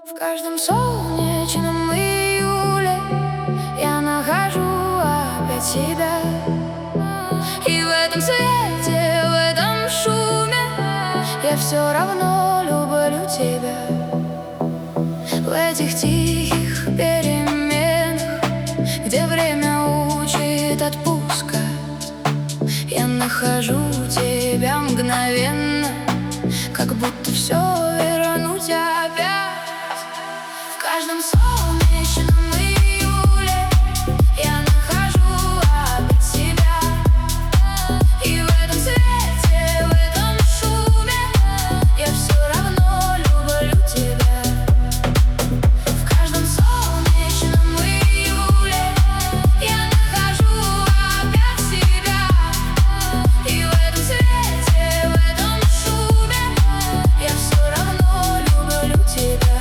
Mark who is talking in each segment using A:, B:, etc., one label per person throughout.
A: В каждом солнечном июле я нахожу опять себя. И в этом свете, в этом шуме я все равно люблю тебя. В этих тихих переменах, где время учит отпускать, я нахожу тебя мгновенно, как будто все вернуть опять. В каждом солнечном июле я нахожу опять себя. И в этом свете, в этом шуме я все равно люблю тебя. В каждом солнечном июле я нахожу опять себя. И в этом свете, в этом шуме я все равно люблю тебя.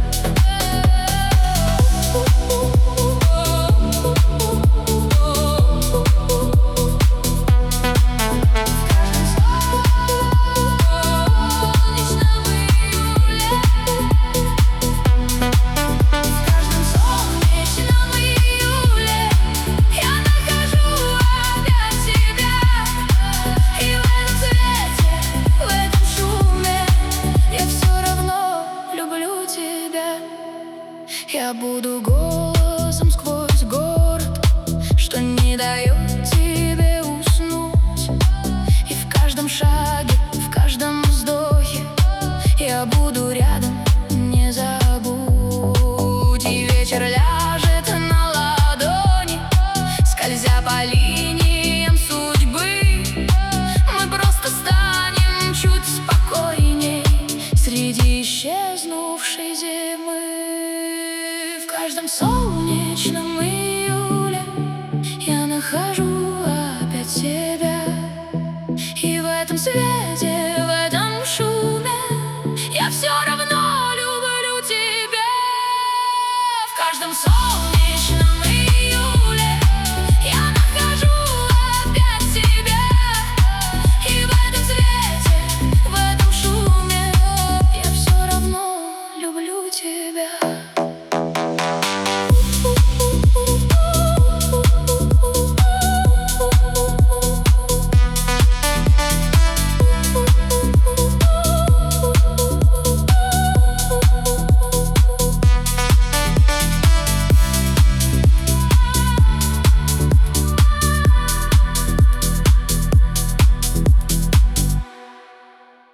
A: Я буду голосом сквозь город, что не дает тебе уснуть. И в каждом шаге, в каждом вздохе я буду рядом, не забудь. И вечер ляжет на ладони, скользя по линиям судьбы. Мы просто станем чуть спокойней среди исчезнувшей зимы. В каждом солнечном